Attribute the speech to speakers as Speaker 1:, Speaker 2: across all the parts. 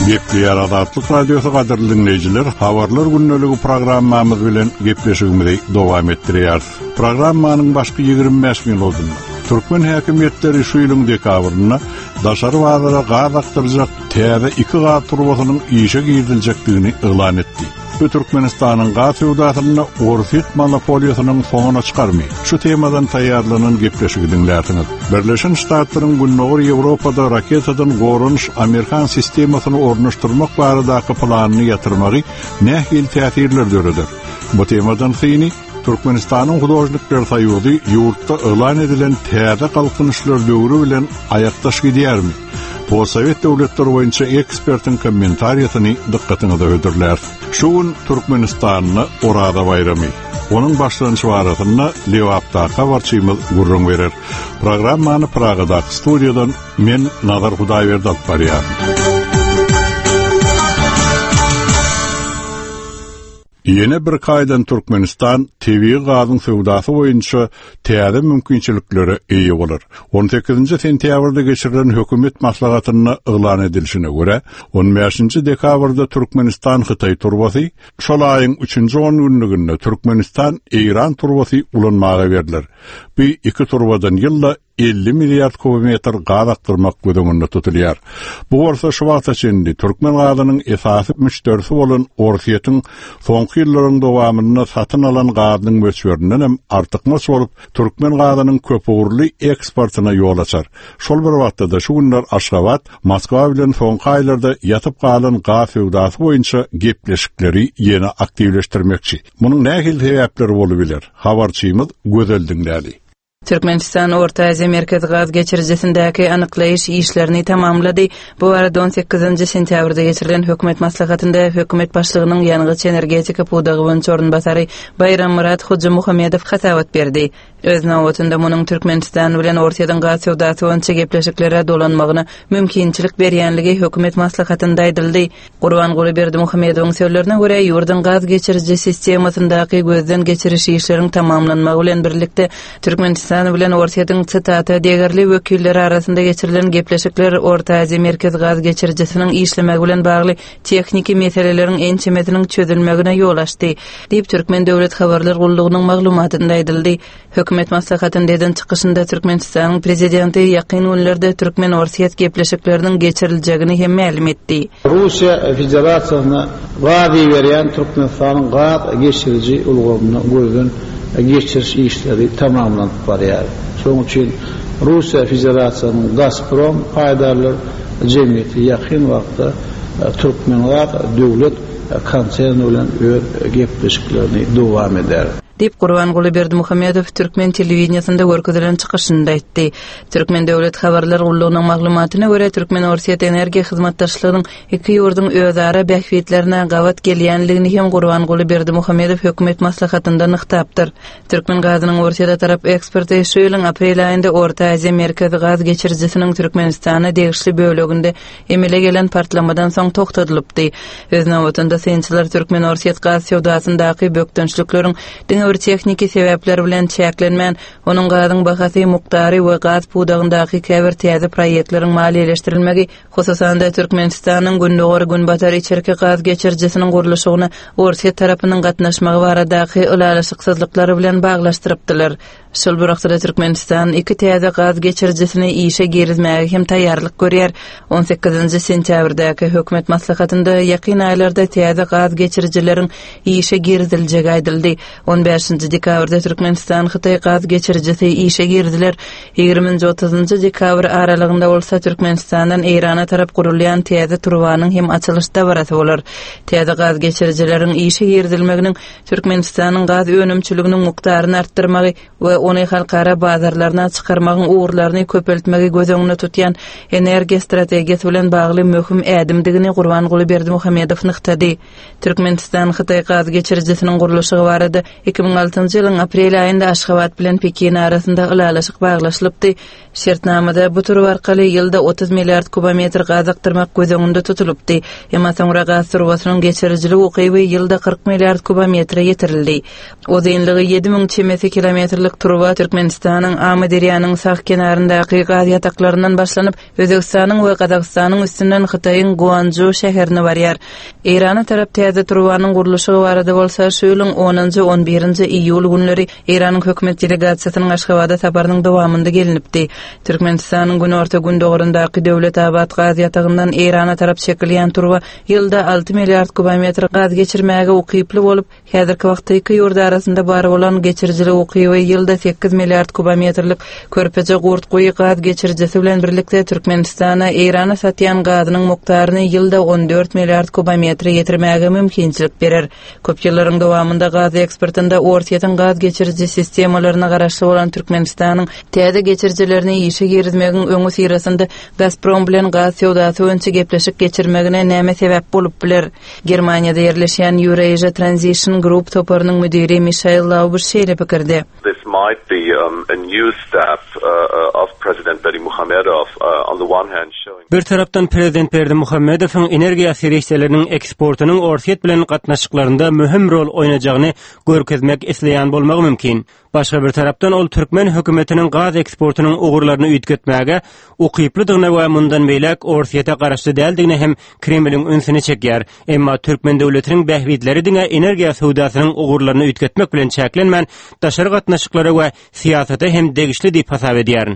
Speaker 1: Gepli Aradatlyk Radiosu gaderli dinleyijiler, habarlar günnöligi programmamyz bilen gepleşigimizi dowam etdirýär. Programmanyň başky 25 minutyny Türkmen häkimetleri şu ýylyň dekabrynda daşary wagtlara gaz aktyrjak täze 2 gaz turbasynyň işe girilejekdigini elan etdi. Bu Türkmenistanyň gaz sewdasyny Orfit monopoliýasynyň soňuna çykarmy. Şu temadan taýýarlanan gepleşigi dinlärsiniz. Birleşen Ştatlaryň Günnäwür Ýewropada raketadan gorunç Amerikan sistemasyny ornaşdyrmak baradaky planyny ýatyrmagy nähil täsirler döredir. Bu temadan syny Türkmenistanyň Hudaşlyklar Soýuzy ýurtda elan edilen täze kalkynışlar döwrü bilen aýakdaş gidýärmi? Bu Sowet döwletleri boýunça ekspertiň kommentariýasyny dikkatyňize öýdürler. Şuň Türkmenistanyny orada bayramy. Onun başlanýy waratyny Lewapda habarçymyz gurrun berer. Programmany Pragada studiýadan men Nazar Hudaýberdi alyp barýar. Yine bir kaýdan Türkmenistan TV gazyň sewdasy boýunça täze mümkinçilikleri eýe bolar. 18-nji sentýabrda geçirilen hökümet maslahatyny elan edilişine görä, 15-nji dekabrda Türkmenistan Hytaý turbasy, şol aýyň 3-nji 10 günliginde Türkmenistan Iran turbasy ulanmaga berdiler. Bu iki turbadan ýylda 50 milliard kubimetr gaz aktyrmak gödüňünde tutulýar. Bu bolsa şu wagta içinde Türkmen gazynyň esasy müşterisi bolan Orfiýetyň soňky ýyllaryň dowamynda satyn alan gazynyň möçberinden hem artykmaz bolup Türkmen gazynyň köpürli eksportyna ýol açar. Şol bir wagtda şu günler Aşgabat, Moskwa bilen soňky aýlarda ýatyp galan gaz sewdasy boýunça gepleşikleri ýene aktivleşdirmekçi. Munyň nähil sebäpleri bolup biler. Habarçymyz gözel dinlädi.
Speaker 2: Türkmenistan Orta Aziýa merkez gaz geçiricisindäki anyklaýyş işlerini tamamlady. Bu arada 18-nji sentýabrda geçirilen hökümet maslahatynda hökümet başlygynyň ýanygyç energetika pudagy boýunça ornbasary Bayram Murat Hoji Muhammedow hasawat berdi. Öz nawatynda munyň Türkmenistan bilen Ortaýadan gaz sewdasy boýunça gepleşiklere dolanmagyna mümkinçilik berýänligi hökümet maslahatynda aýdyldy. Gurbanguly Berdimuhammedowyň sözlerine görä, ýurdun gaz geçirici sistemasyndaky gözden geçiriş işleriň tamamlanmagy bilen birlikde Türkmenistan bilen Ortaýadan çytaty degerli wekilleri arasynda geçirilen gepleşikler Orta Aziýa merkez gaz geçiricisiniň işlemegi bilen bagly tekniki meseleleriň ençemetiniň çözülmegine ýol açdy, diýip Türkmen döwlet habarlar gullugynyň maglumatynda aýdyldy. Hökümet maslahatynyň çykyşynda Türkmenistanyň prezidenti ýakyn günlerde Türkmen Ortaýat gepleşikleriniň geçiriljegini hem ma'lum etdi.
Speaker 3: Russiýa Federasiýasyna gaz berýän Türkmenistanyň gaz geçirici ulgamyny gözden geçiriş işleri tamamlanıp barýar. Şoň üçin Russiýa Federasiýasynyň Gazprom paýdarlar jemgyýeti ýakyn wagtda Türkmenler döwlet konserni bilen gepleşiklerini dowam eder.
Speaker 2: Dip Gurbanguly Berdimuhammedow Türkmen telewiziýasynda görkezilen çykyşynda aýtdy. Türkmen döwlet habarlar gullugynyň maglumatyna görä Türkmen Ortaýat energiýa hyzmatdaşlygynyň iki ýurdun özara bähwetlerine gawat gelýänligini hem Gurbanguly Berdimuhammedow hökümet maslahatynda nyktapdyr. Türkmen gazynyň Ortaýada tarap eksperti şu ýylyň aprel aýynda Orta Aziýa merkez gaz geçiricisiniň Türkmenistana degişli bölегinde emele gelen partlamadan soň toktadylypdy. Öz nawatynda sençiler Türkmen Ortaýat gaz sewdasyndaky bökdünçlikleriň tekniki sebäpler bilen çäklenmän, onuň gazyň bahasy muktary we gaz pudagyndaky käbir täze proýektleriň maliýeleşdirilmegi, hususan da Türkmenistanyň Günnäwür Günbatar içerki gaz geçiricisiniň guruluşyna Ortaýa tarapynyň gatnaşmagy baradaky ulalaşyksızlyklary bilen baglaşdyrypdylar. Şol bir wagtda Türkmenistan iki täze gaz geçiricisini işe girizmäge hem taýýarlyk görýär. 18-nji sentýabrdaky hökümet maslahatynda ýakyn aýlarda täze gaz geçiricileriň işe girizilmegi aýdyldy. 15-nji dekabrda Türkmenistan Hytaý gaz geçiricisi işe girdiler. 20-30-njy dekabr aralygynda bolsa Türkmenistandan Irana tarap gurulýan täze turbanyň hem açylyş dabarasy bolar. Täze gaz geçiricileriň işe girilmeginiň Türkmenistanyň gaz önümçiliginiň mukdaryny artdyrmagy we ony halkara bazarlaryna çykarmagyň uğurlaryny köpeltmegi gözüňde tutýan energiýa strategiýasy bilen bagly möhüm ädimdigini Gurbanguly Berdimuhammedow nyktady. Türkmenistan Hytaý gaz geçiricisiniň guruluşy barada 2006-njy ýylyň aprel aýynda Aşgabat bilen Pekin arasynda ulalaşyk baglaşlypdy. Şertnamada bu turba arkaly ýylda 30 milliard kubometr gaz aktyrmak gözüňde tutulupdy. Emma soňra gaz turbasynyň geçirijilik ukyby ýylda 40 milliard kubometre ýetirildi. O dynlygy 7000 çemesi kilometrlik turba turwa Türkmenistanyň Amederiýanyň saq kenaryndaky gaz ýataklaryndan başlanyp Özbegistanyň we Gazagstanyň üstünden Hytaýyň Guanzhou şäherine barýar. Eran tarap täze turwanyň gurulşy barada bolsa şu ýylyň 10-11 iýul günleri Iranyň hökümet delegasiýasynyň Aşgabatda saparynyň dowamynda gelinipdi. Türkmenistanyň günorta gün dogurundaky döwlet abad gaz ýatagyndan Irana tarap çekilýän turwa ýylda 6 milliard kubometr gaz geçirmäge ukyply bolup, häzirki wagtda iki ýurt arasynda bar bolan geçirjili ukyby ýylda 8 milliard kubometrlik körpeje gurtguý gaz geçirjisi bilen birlikde Türkmenistana Irana satýan gazynyň mukdaryny ýylda 14 milliard kubometr ýetirmäge mümkinçilik berer. Köp ýyllaryň dowamynda gaz eksportynda ortaýan gaz geçirji sistemalaryna garaşly bolan Türkmenistanyň täze geçirjilerini işe girizmegiň öňü sirasynda Gazprom bilen gaz sowdasy öňçe gepleşik geçirmegine näme sebäp bolup biler? Germaniýada ýerleşýän Eurasia Transition Group toparynyň müdiri Michael Lauber şeýle pikirde.
Speaker 4: This might be a new step of President Berdimuhamedov on the one hand showing.
Speaker 5: Bir tarapdan Prezident Berdimuhamedowyň energiýa serýeçleriniň eksportynyň ortaýat bilen gatnaşyklarynda mühim rol oýnajagyny görkezmek isleýän bolmagy mümkin. Başga bir tarapdan ol Türkmen hökümetiniň gaz eksportynyň ugurlaryny üýtgetmäge ukyplydygyna we mundan beýlek ortaýata garaşly däldigine hem Kremliň ünsini çekýär. Emma Türkmen döwletiniň bähwitleri diňe energiýa sowdasynyň ugurlaryny üýtgetmek bilen çäklenmän daşary gatnaşyklary we siýasaty hem degişli diýip hasap edýär.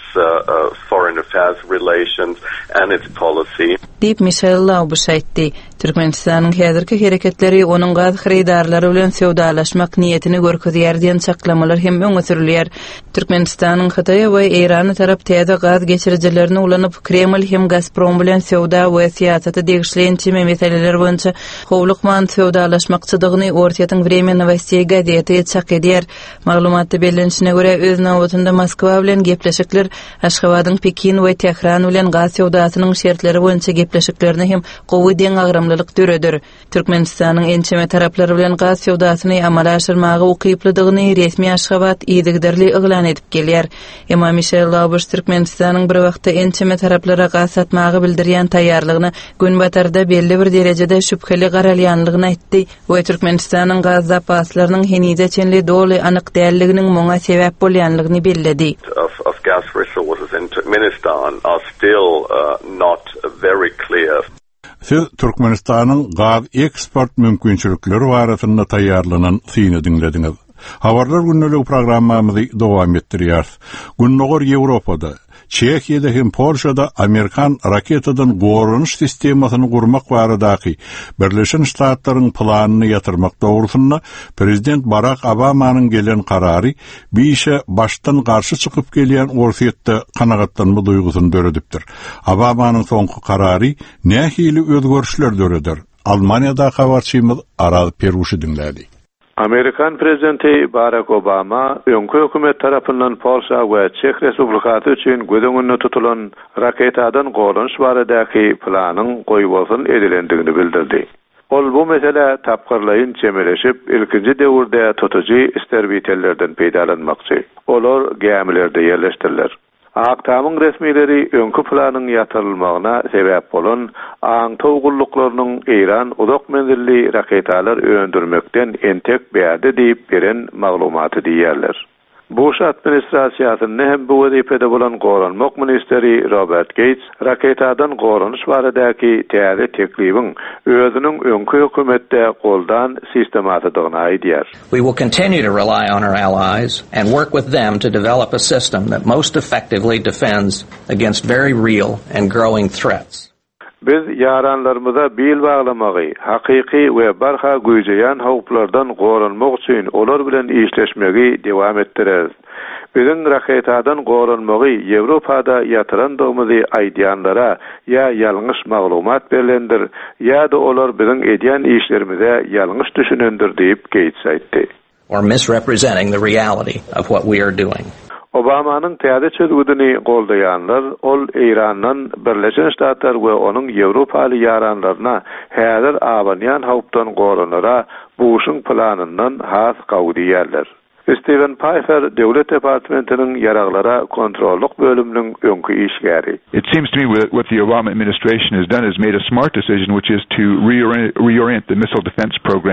Speaker 4: Foreign affairs relations and its policy.
Speaker 2: Diýip Michael Lauber şaýtdy. Türkmenistanyň häzirki hereketleri onuň gaz hyrydarlary bilen sowdalaşmak niýetini görkezýär diýen çaklamalar hem öňe sürilýär. Türkmenistanyň Hytaýa we Irany tarap täze gaz geçirjilerini ulanyp Kreml hem Gazprom bilen sowda we siýasaty degişleýän meseleler boýunça howlukman sowdalaşmakçydygyny ortaýatyň Время новостей газety çak edýär. Maglumatda bellenişine görä öz nawatynda Moskwa bilen gepleşikler Aşgabatyň Pekin we Tehran bilen gaz sowdasynyň şertleri boýunça gepleşiklerini hem gowy deň agramlylyk döredir. Türkmenistanyň ençeme taraplary bilen gaz sowdasyny amala aşyrmagy ukyplydygyny resmi Aşgabat ýygyderli eglan edip gelýär. Emma Michael Lauber Türkmenistanyň bir wagtda ençeme taraplara gaz satmagy bildirýän taýýarlygyny gün batarda belli bir derejede şüpheli garalýanlygyny aýtdy we Türkmenistanyň gaz zapaslarynyň henize çenli doly anyk dälliginiň moňa sebäp bolýanlygyny belledi.
Speaker 4: Of gas resources in Turkmenistan are still not very clear.
Speaker 1: Siz Türkmenistanyň gaz eksport mümkinçilikleri barasynda taýýarlanan syny dinlediňiz. Habarlar günnälik programmamyzy dowam etdirýär. Günnäger Ýewropada, Çekiýada hem Polşada Amerikan raketadan gorunuş sistemasyny gurmak baradaky Birleşen Ştatlaryň planyny ýatyrmak dogrusynda Prezident Barack Obamanyň gelen karary bir işe baştan garşy çykyp gelýän ortaýatda kanagatlanma duýgusyny döredipdir. Obamanyň soňky karary nähili özgörüşler döredir. Almaniýada habarçymyz Aral Peruşy dinlädi.
Speaker 6: Amerikan prezidenti Barack Obama öňkü hökümet tarapyndan Polşa we Çek Respublikasy üçin gödöňünde tutulan raketadan gorunuş baradaky planyň goýuwasyny edilendigini bildirdi. Ol bu mesele tapgyrlaýyn çemeleşip ilkinji döwürde tutuji isterbitellerden peýdalanmakçy. Olar gemilerde ýerleşdirilýär. Aktamyň resmileri öňkü planyň ýatyrylmagyna sebäp bolan aňtowgullaklarynyň Iran uzak menzilli raketalar öndürmekden entek bäde diýip beren maglumaty diýerler. Bush administrasiýasyny hem bu wezipede bolan goranmak ministeri Robert Gates raketadan gorunuş baradaky täze teklibiň özüniň öňkü hökümetde goldan sistematydygyny aýdýar.
Speaker 7: We will continue to rely on our allies and work with them to develop a system that most effectively defends against very real and growing threats.
Speaker 6: Biz yaranlarımıza bil bağlamagy, hakyky we barha güýjeýän howplardan goranmak üçin olar bilen işleşmegi dewam etdireriz. Biziň raketadan goranmagy Ýewropada ýatyrandygymyzy aýdýanlara ýa ýalňyş maglumat berilendir, ýa-da olar biziň edýän işlerimize ýalňyş düşünendir diýip Gates aýtdy.
Speaker 7: Or misrepresenting the reality of what we are doing.
Speaker 6: Obamanyň täze çözgüdini goldaýanlar ol Irandan Birleşen Ştatlar we onuň Ýewropaly ýaranlaryna häzir abanýan howpdan goranlara Bush'un planyndan has gawdýarlar. Steven Pfeiffer Döwlet Departamentiniň ýaraglara kontrolluk bölüminiň öňkü işgäri.
Speaker 8: It seems to me what the Obama administration has done is made a smart decision, which is to reorient the missile defense program.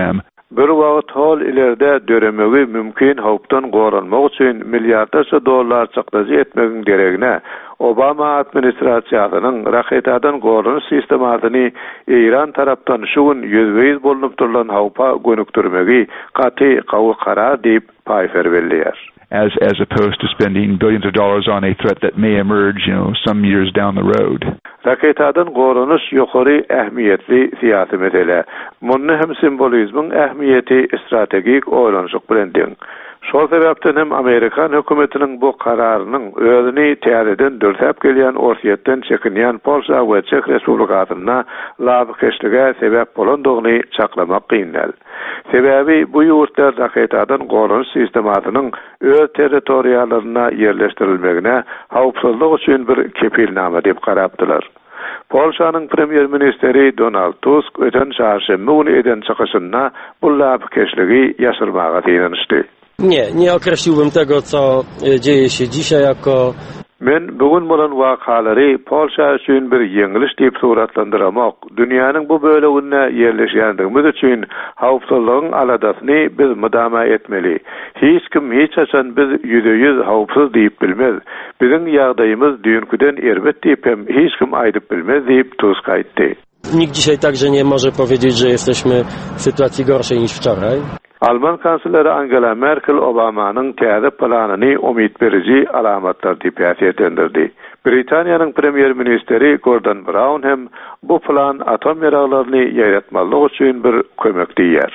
Speaker 6: Bir wagt hol ilerde döremegi mümkin hawpdan goranmak üçin milliardarça dollar çykdyjy etmegiň geregine Obama administrasiýasynyň raketadan goranyş sistematyny İran tarapdan şugun ýüzbeýiz bolunup durulan hawpa gönükdirmegi gaty gawy karar diýip paýfer berýär.
Speaker 8: As opposed to spending billions of dollars on a threat that may emerge, some years down the road.
Speaker 6: Raketadan goranyş ýokary ähmiýetli syýasy mesele. Muny hem simbolizmiň ähmiýeti strategik oýlanşyk bilen deň. Şol sebäpden hem Amerikan hökümetiniň bu kararynyň özüni täzeden dörtäp gelýän orsiýetden çekinýän Polşa we Çek Respublikasyna labykeşlige sebäp bolandygyny çaklamak gynal. Sebäbi bu ýurtlar raketadan goranyş sistematynyň öz territoriýallaryna ýerleşdirilmegine hawpsuzlyk üçin bir kepilname diýip garapdylar. Polşanyň premier ministeri Donald Tusk öten çarşembe günü eden çykyşynda bu labykeşligi ýaşyrmaga teýinişdi.
Speaker 9: Nie określiłbym tego, co dzieje się dzisiaj jako...
Speaker 6: Men bugün bolan wakalary Polşa üçin bir ýeňiliş diýip suratlandyramak, dünýäniň bu bölegine ýerleşýändigimiz üçin hawpsuzlygyň aladasyny biz mudama etmeli. Hiç kim hiç haçan biz %100 hawpsuz diýip bilmez. Biziň ýagdaýymyz düýünküden erbet diýip hem hiç kim aýdyp bilmez diýip Tusk aýtdy.
Speaker 9: Nikt dzisiaj także nie może powiedzieć, że jesteśmy w sytuacji gorszej niż wczoraj.
Speaker 6: Alman kansleri Angela Merkel Obamanyň täze planyny umid berici alamatlar diýip ýaşaýandirdi. Britaniýanyň premier ministeri Gordon Brown hem bu plan atom ýaraglaryny ýaýratmalyk üçin bir kömek diýer.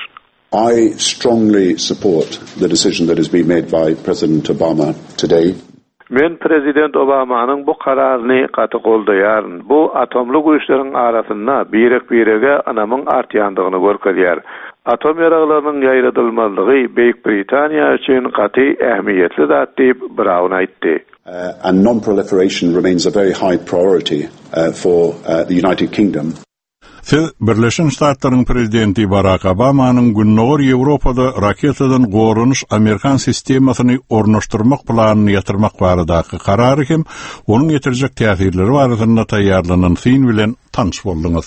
Speaker 10: I strongly support the decision that has been made by President Obama today.
Speaker 6: Men Prezident Obamanyň bu kararyny gaty goldaýaryn. Bu atomly güýçleriň arasynda birege anamyň artýandygyny görkezýär. Atom ýaraglarynyň ýaýratylmalygy Beýik Britaniýa üçin gaty ähmiýetli zat diýip Brown aýtdy.
Speaker 10: And non-proliferation remains a very high priority for the United Kingdom.
Speaker 1: Siz Birleşen Ştatlaryň prezidenti Barack Obamanyň günnäger Ýewropada raketadan goranyş Amerikan sistemasyny ornaşdyrmak planyny ýatyrmak baradaky karary hem onuň ýetirjek täsirleri barasynda taýýarlanan fin bilen tanış boldyňyz.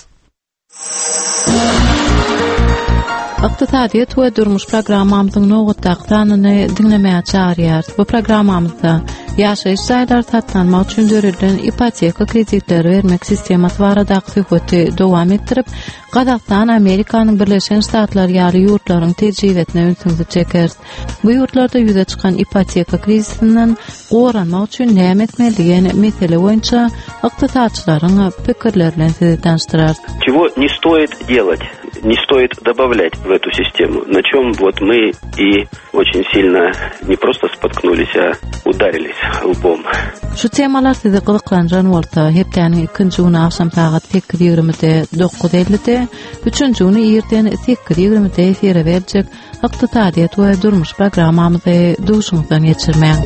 Speaker 11: Iqtisadiýet we durmuş programmamyzyň nowatdagtanyny dinlemäge çağırýar. Bu programmamyzda ýaşaýyş jaýlary satlanmak üçin döredilen ipoteka kreditleri bermek sistematy baradaky söhbeti dowam etdirip, Gazakystan Amerikanyň Birleşen Ştatlary ýaly ýurtlaryň tejribesine öňsüňde çeker. Bu ýurtlarda ýüze çykan ipoteka krizisinden goranmak üçin näme etmeli mesele boýunça ykdysadçylaryň pikirleri bilen sizi tanıştyrar.
Speaker 12: Чего не стоит делать, не стоит добавлять в эту систему, на чем вот мы и очень сильно не просто споткнулись, а ударились лбом.
Speaker 11: Şu temalar sizi gyzyklanjan bolsa, hepdeniň 2-nji güni akşam saat 8:20-de 9:50-de, 3-nji güni ýerden 8:20-de efire berjek ykdysadyýet we durmuş programmamyzy duşuňdan geçirmäň.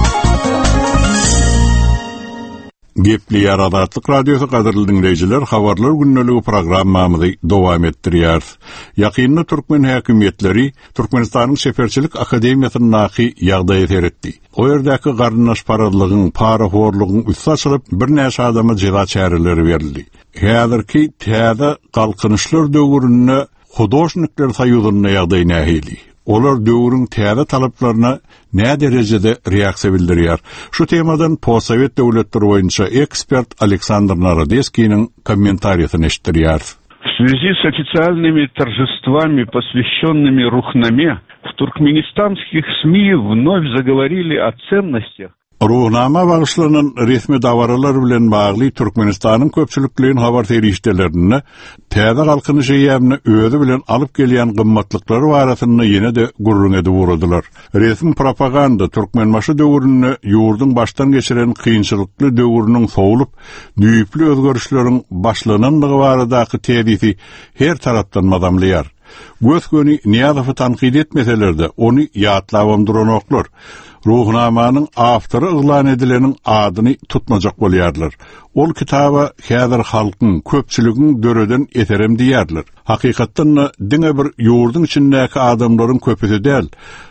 Speaker 1: Gepli Ýaradatlyk radiosu gaderly dinleýijiler, habarlar günneligi programmamyzy dowam etdirýär. Ýakynda Türkmen häkimetleri Türkmenistanyň Şeferçilik Akademiýasyny naky ýagdaý seretdi. O ýerdäki garnaş paradlygyň, paraforlugyň üstü açylyp bir näçe adama jeda çäreleri berildi. Häzirki täze galkynyşlar döwründe hudoşnikler saýudyna ýagdaý nähili. Olar döwrüň täze talaplaryna nä derejede reaksiýa bildirýär. Şu temadan Possovet döwletleri boýunça ekspert Aleksandr Narodeskiň kommentariýasyny eşitdirýär.
Speaker 13: В связи с официальными торжествами, посвященными Рухнаме, в туркменистанских СМИ вновь заговорили о ценностях.
Speaker 1: Ruhnama bagışlanan resmi dawaralar bilen bagly Türkmenistanyň köpçülikliğin habar terişdelerini täze galkynyşy ýerine özü bilen alyp gelýän gymmatlyklary barasynda ýene de gurrun edip wurdular. Resmi propaganda türkmenmaşy döwrüne ýurdun başdan geçiren kynçylykly döwrüniň sowulup, düýüpli özgörüşleriň başlananlygy baradaky täzisi her tarapdan madamlaýar. Gözgöni Niýazowy tanqid etmeselerde onu ýatlawamdyranoklar. Ruhnamanyň awtory yglan edileniň adyny tutmajak bolýarlar. Ol kitaba häzir halkyň köpçüligiň döreden eterem diýerler. Hakykatdan diňe bir ýurdun içindäki adamlaryň köpüsi däl,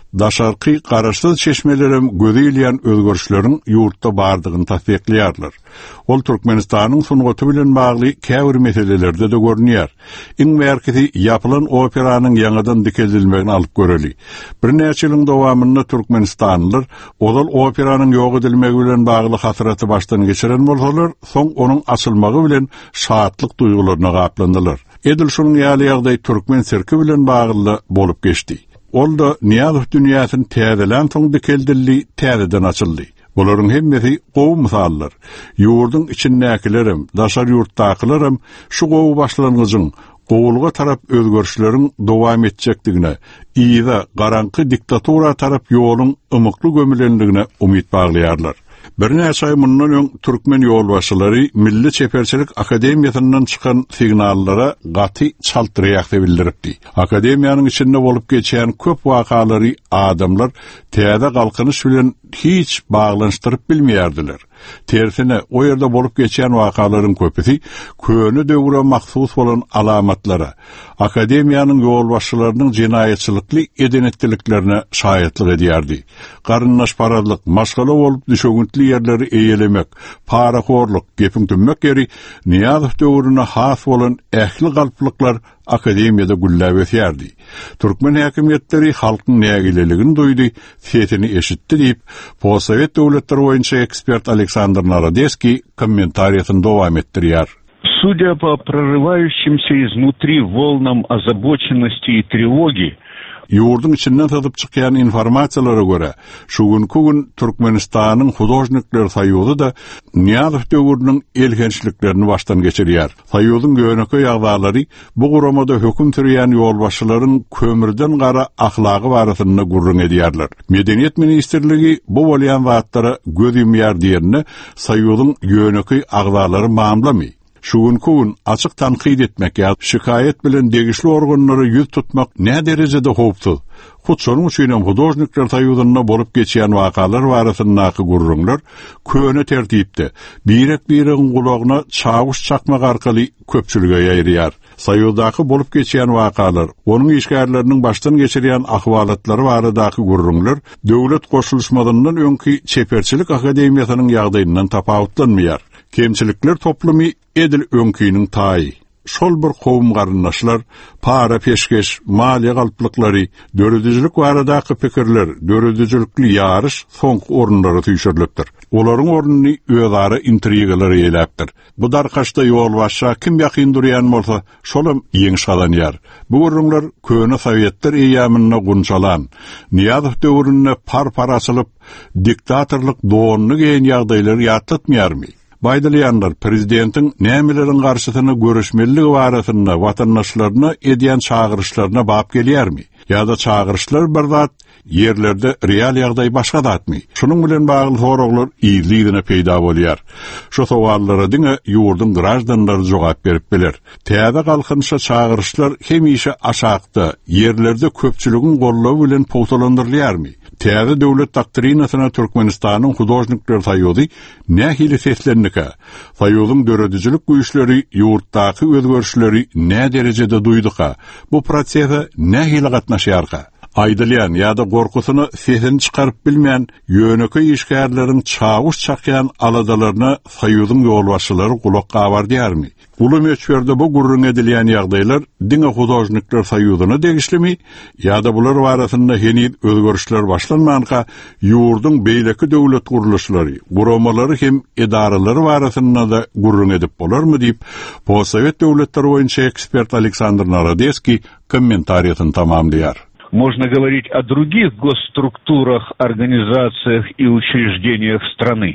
Speaker 1: daşarky garaşsyz çeşmelerim göze ilýän özgörüşleriň ýurtda bardygyny tasdikleýärler. Ol Türkmenistanyň sungaty bilen bagly käbir meselelerde de görünýär. Iň merkezi ýapylan operanyň ýangadan dikeldilmegini alyp göreli. Bir näçe ýylyň dowamynda Türkmenistanlylar odal operanyň ýok edilmegi bilen bagly hasraty başdan geçiren bolsalar, soň onuň açylmagy bilen şatlyk duýgularyna gaplandylar. Edil şunyň ýaly ýagdaý Türkmen serki bilen bagly bolup geçdi. Ol da Niyazov dünýäsini täzelen soň dikeldildi, täzeden açyldy. Olaryň hemmesi gowy misallar. Ýurdun içindäkilerim, daşar ýurtdakylarym şu gowy başlanyjyň gowulga tarap özgörüşleriň dowam etjekdigine, ýa-da garanky diktatura tarap ýoluň ymykly gömülenligine umyt baglaýarlar. Bir näçe ay mundan öň Türkmen ýolbaşçylary Milli Çeperçilik Akademiýasyndan çykan signallara gaty çaltyraýak bildiripdi. Akademiýanyň içinde bolup geçen köp wakalary adamlar täze galkynyş bilen hiç baglanşdyryp bilmeýärdiler. Tersine o ýerde bolup geçen wakalaryň köpüsi köni döwre mahsus bolan alamatlara, akademiýanyň ýolbaşçylarynyň jinaýatçylykly edenetliklerine şahyatlyk edýärdi. Garynnaş paradlyk, maşgala bolup düşegüntli ýerleri eýelemek, parakorluk, gepiň tümmek ýeri Niyazov döwrüne has bolan ähli galplyklar akademiýada gülläp ötýärdi. Türkmen häkimetleri halkyň nägileligini duýdy, setini eşitdi diýip, Possovet döwletleri boýunça ekspert Александр Народецкий комментариясын дowam etdirýär.
Speaker 13: Судя по прорывающимся изнутри волнам озабоченности и тревоги,
Speaker 1: Ýurdun içinden satıp çykýan informasiýalara görä, şu gün Türkmenistanyň Hudojnikler Soýuzy da Niyazov döwrüniň elgençliklerini başdan geçirýär. Soýuzyň göwneki ýagdalary bu guramada höküm sürýän ýolbaşçylaryň kömürden gara ahlaky barasyna gurrun edýärler. Medeniýet ministrligi bu bolýan zatlara göz ýumýar diýeni Soýuzyň göwneki agdalary mamlamy. Şu gün açık tanqid etmek ya şikayet bilen degişli organları yüz tutmak ne derecede hopsuz. Kutsorun üçin Hudojnikler Soýuzyna bolup geçýän wakalar barasyndaky gurrunlar köne tertipde birek-biregiň gulagyna çavuş çakmak arkaly köpçülüge ýaýrýar. Soýuzdaky bolup geçýän wakalar, onuň işgärleriniň başdan geçirýän ahwalatlary baradaky gurrunlar döwlet goşulmalaryndan öňki Çeperçilik Akademiýasynyň ýagdaýyndan tapawutlanmaýar. Kemçilikler toplumy edil öňkiniň taýy. Şol bir gowum garyndaşlar, para peşkeş, maliýe galplyklary, döredüjilik baradaky pikirler, döredüjilikli ýaryş soňky orunlara tüýşürilipdir. Olaryň oruny özara intrigalar ýeläpdir. Bu darkaşda ýolbaşça kim ýakyn durýan bolsa, şolam ýeňiş galanýar. Bu gurrunlar köne Sowetler eýamyna gunçalan, Niyazov döwrüne par açylyp, diktatorlyk doğanny geýen ýagdaýlary ýatlatmaýarmy? Baýdalyanlar prezidentiň nämeleriň garşysyna görüşmeligi barasynda watandaşlaryna edýän çağırışlaryna bap gelýärmi? Ýa-da çağırışlar bir zat yerlerde real ýagdaý başga zatmy? Şunuň bilen bagly soraglar ýygyna peýda bolýar. Şu sowallara diňe ýurdun grajdanlary jogap berip biler. Täze galkynşa çağırışlar hemişe aşakda yerlerde köpçüligiň gollawy bilen powtalandyrylýarmy? Täze döwlet doktrinasyna Türkmenistanyň Hudojnikler Soýuzy nähili seslennike, Soýuzyň döredüjilik güýçleri ýurtdaky özgörüşleri nä derejede duýdyka, bu prosese nähili gatnaşýarka? Aýdylýan ýa-da gorkusyny sesini çykaryp bilmeýän ýöneki işgärleriň çavuş çakýan aladalaryna Soýuzyň ýolbaşçylary kulak gabardýarmy? Ulu meçberde bu gurrun edilýän ýagdaýlar diňe Hudojnikler Soýuzyna degişlimi ýa-da bular barasynda henüz özgörüşler başlanmanka ýurdun beýleki döwlet guruluşlary, guramalary hem edaralary barasynda da gurrun edip bolarmy diýip Possovet döwletleri boýunça ekspert Александр Народецкий kommentariýasyny tamamlaýar.
Speaker 13: Можно говорить о других госструктурах, организациях и учреждениях страны.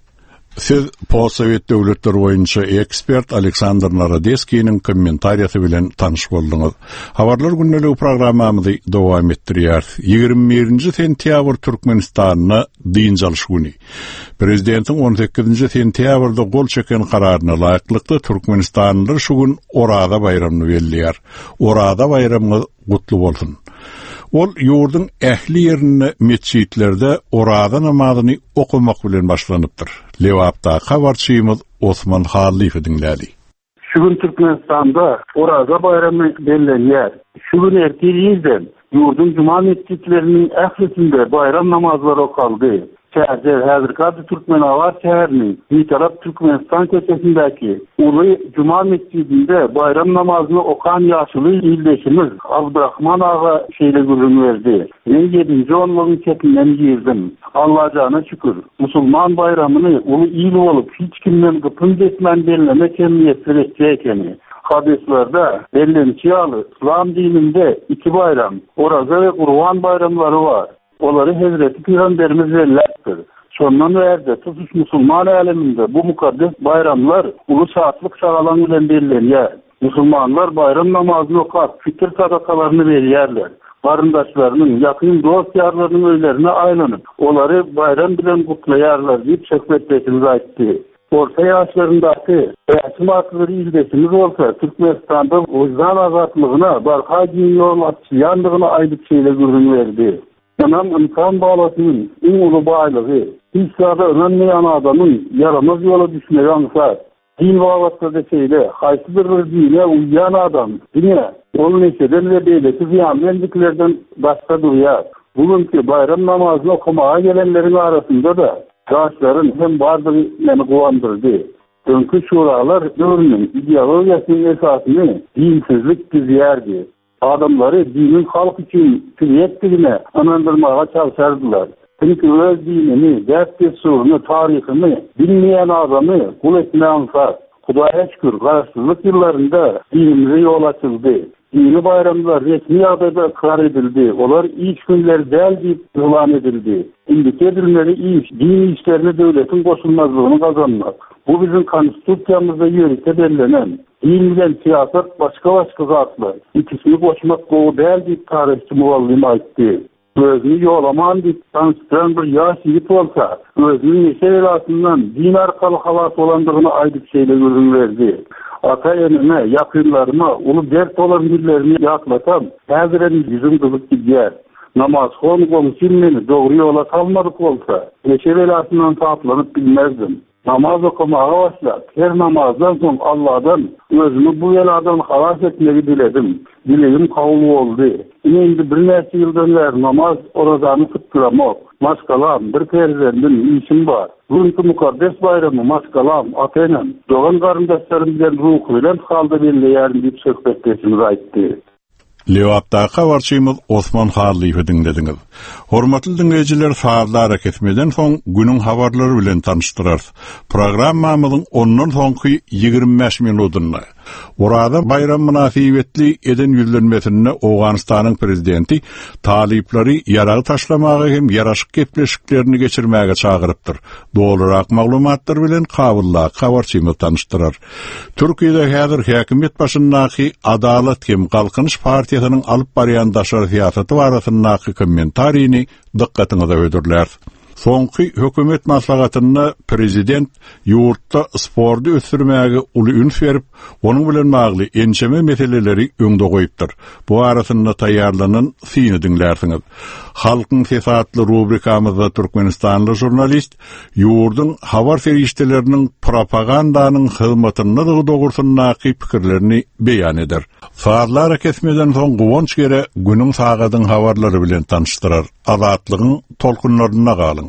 Speaker 1: Siz Possovet döwletleri boýunça ekspert Александр Народецкийниň kommentariýasy bilen tanyş boldyňyz. Habarlar günneligi programmamyzy dowam etdirýär. 21-nji sentýabr Türkmenistanyna diýinjalyş güni. Prezidentiň 18-nji sentýabrda gol çeken kararyna laýyklykda Türkmenistanlylar şu gün Orada bayramyny belliýär. Orada bayramyňyz gutly bolsun. Ol ýurdun ähli ýerine meçitlerde Orada namazyny okumak bilen başlanypdyr. Lewapda habarçymyz Osman Hallyfy dinlädi.
Speaker 14: Şu gün Türkmenistan'da Oraza bayramı belirlenýär. Şu gün ertiriyizden yurdun cuma mescitlerinin ählisinde bayram namazları okaldı. Häzirki adı Türkmenavar şäherinin bir taraf Türkmenistan köçesindäki Ulu Cuma mescidinde bayram namazını okan yaşlı ildeşimiz Abdurrahman ağa şeýle gürün verdi. Men 7-nji onlugyň çetinden girdim. Allah'a şükür. Musulman bayramını ulu il olup hiç kimden gıpın etmen belirleme kemiyetler etçeykeni. Hadislerde belirlençiyalı İslam dininde 2 bayram, Oraza ve Kurban bayramları var. Oları Hazreti Peygamberimiz verilektir. Sondan verdi tutuş Müslüman aleminde bu mukaddes bayramlar ulu saatlik sağalan bilen belirlenýär. Müslümanlar bayram namazını okap, fitr sadakalarını verirler. Barındaşlarının, yakın dost yarlarının öylerine aylanyp, olary bayram bilen kutlaýarlar diýip söhbetlerimiz aýtdy. Orta yaşlarındaki Eğitim hakları ildeşimiz olsa Türkmenistan'da vicdan azatlygyna barka giň ýol açýandygyna aýdyp şeýle görün verdi. Anam insan bağlasının en ulu baylığı, İsa'da önemleyen adamın yaramaz yola düşmeyi ansa, din vavatda da şeyle, haysidir bir dine uyan adam, dine, onun neşeden ve beyleti ziyanlendiklerden başka duyar. Bugünkü bayram namazını okumaya gelenlerin arasında da, yaşların hem vardığı beni kuvandırdı. Dünkü şuralar dövrünün ideolojisinin esasını dinsizlik diziyerdi. Adamları dinin halk için küliyetliğine anandırmaya çalışardılar. Çünkü öz dinini, dert surunu, tarihini bilmeyen adamı kul etmeye ansar. Kudaya şükür, karşılık yıllarında dinimize yol açıldı. Dini bayramlar resmi adada karar edildi. Onlar iş günleri değil deyip ilan edildi. İndiki edilmeli iş, din işlerine devletin koşulmazlığını kazanmak. Bu bizim konstitüsyamızda yörükte belirlenen. Din bilen siyaset başka zatlar. İkisini koşmak doğru değil deyip tarihçi muvallim aitti. Özünü yolaman deyip tanıştıran bir yaş yiğit olsa, özünün neşe velasından din arkalı halat olandığını aydık şeyle görün verdi. Ata enime, yakınlarıma, ulu dert olan birilerini yaklatam, häziren yüzüm kızıp gidiyor. Namaz konu silmeni doğru yola salmadık olsa, neşe velasından tatlanıp bilmezdim. Namaz okumaya başladı. Her namazdan sonra Allah'dan özümü bu yeladan halas etmeyi diledim. Dileğim kavlu oldu. Şimdi bir neçe yıldan beri namaz orazanı tutturamok. Maskalam, bir perzendim, işim var. Bugünkü mukaddes bayramı maskalam, atenem, doğan karındaşlarım bilen ruhu bilen halda belirleyelim deyip söhbetleşimiz aytti.
Speaker 1: Lewapda habarçymyz Osman Harliýewi dinlediňiz. Hormatly dinleýijiler, saatlar hareketmeden soň günüň habarlary bilen tanışdyrar. Programmamyzyň ondan soňky 25 minutyny Orada bayram münasibetli eden yüzlenmesine Awganystanyň prezidenti talipleri yarağı taşlamagy hem yaraşyk gepleşiklerini geçirmäge çagyrypdyr. Dolarak maglumatlar bilen kabylla habarçymyz tanışdyrar. Türkiýede häzir häkimet başyndaky Adalet hem Galkynyş partiýasynyň alyp barýan daşary siýasaty barasyndaky kommentaryny dikkatiňize öýdürler. Soňky hökümet maslahatyny prezident ýurtda spordy ösürmäge uly üns berip, onuň bilen magly ençeme meseleleri öňde goýupdyr. Bu arasynda taýýarlanan syny dinlersiňiz. Halkyň sesatly rubrikamyzda Türkmenistanly jurnalist ýurdun habar ferişteleriniň propagandanyň hyzmatyny dogursundaky pikirlerini beýan eder. Saatlar kesmeden soň Gowonç gere günüň sagadyň habarlary bilen tanışdyrar. Azatlygyň tolkunlaryna galyň.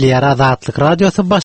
Speaker 15: Nuklear Azatlyk Radiosu